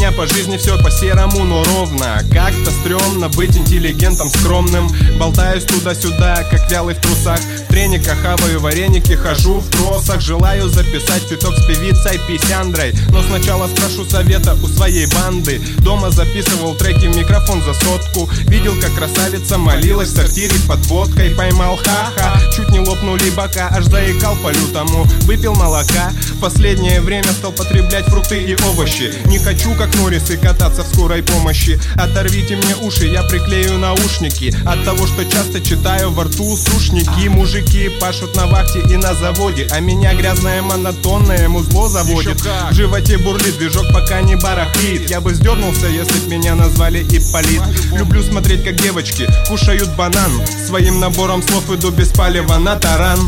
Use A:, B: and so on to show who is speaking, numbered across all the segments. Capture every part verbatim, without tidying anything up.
A: меня по жизни все по-серому, но ровно. Как-то стрёмно быть интеллигентом скромным. Болтаюсь туда-сюда, как вялый в трусах. В трениках хаваю вареники, хожу в тросах. Желаю записать фиток с певицей Писяндрой, но сначала спрошу совета у своей банды. Дома записывал треки в микрофон за сотку. Видел, как красавица молилась в сортире под водкой. Поймал ха-ха, чуть не лопнули бока, аж заикал по-лютому. Выпил молока, в последнее время стал потреблять фрукты и овощи. Не хочу, как Норрис, и кататься в скорой помощи. Оторвите мне уши, я приклею наушники. От того, что часто читаю во рту сушники. Мужики пашут на вахте и на заводе, а меня грязное монотонное музло заводит. В животе бурлит движок, пока не барахлит. Я бы сдернулся, если б меня назвали Ипполит. Люблю смотреть, как девочки кушают банан. Своим набором слов иду без палева на таран.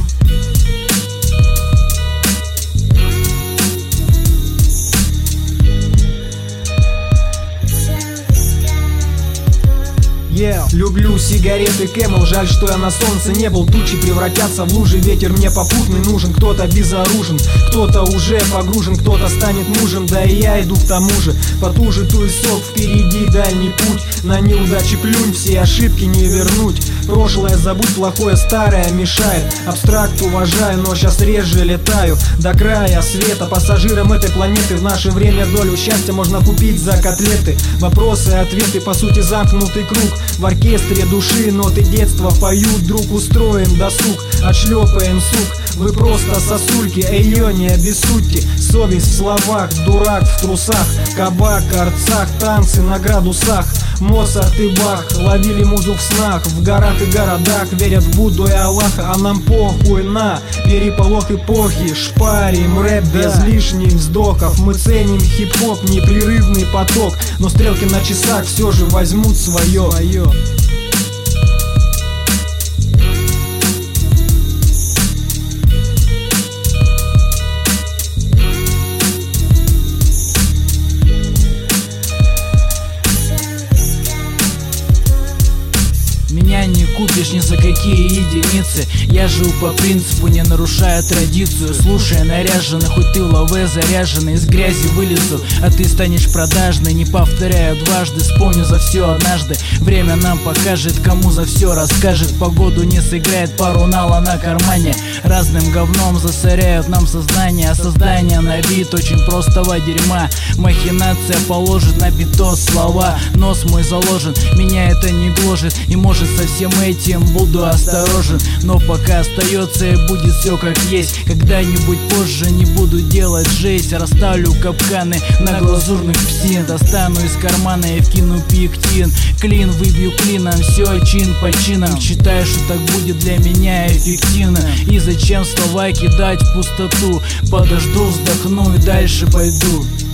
B: Yeah. Люблю сигареты Camel, жаль, что я на солнце не был. Тучи превратятся в лужи, ветер мне попутный нужен. Кто-то безоружен, кто-то уже погружен, кто-то станет мужем, да и я иду к тому же. Потуже туй сок, впереди дальний путь. На неудачи плюнь, все ошибки не вернуть. Прошлое забудь, плохое старое мешает. Абстракт уважаю, но сейчас реже летаю до края света. Пассажирам этой планеты в наше время долю счастья можно купить за котлеты. Вопросы, ответы, по сути замкнутый круг. В оркестре души ноты детства поют. Друг, устроим досуг, отшлепаем сук. Вы просто сосульки, ее не обессудьте. Совесть в словах, дурак в трусах. Кабак, арцах, танцы на градусах. Моцарт и Бах ловили музу в снах. В горах и городах верят в Будду и Аллаха. А нам похуй на переполох эпохи. Шпарим рэп без лишних вздохов. Мы ценим хип-хоп, непрерывный поток. Но стрелки на часах все же возьмут свое.
C: Меня не купишь ни за какие единицы. Я живу по принципу, не нарушая традицию. Слушая наряженный, хоть ты лаве заряженный. Из грязи вылезу, а ты станешь продажной. Не повторяю дважды, вспомню за все однажды. Время нам покажет, кому за все расскажет. Погоду не сыграет, пару нала на кармане. Разным говном засоряют нам сознание. А создание на вид очень простого дерьма. Махинация положит на битос слова. Нос мой заложен, меня это не гложет. И может со всем этим буду осторожен. Но пока остается и будет все как есть. Когда-нибудь позже не буду делать жесть. Расставлю капканы на глазурных псин. Достану из кармана и вкину пиктин. Клин выбью клином, все чин по чинам. Считаю, что так будет для меня эффективно. И зачем слова кидать в пустоту? Подожду, вздохну и дальше пойду.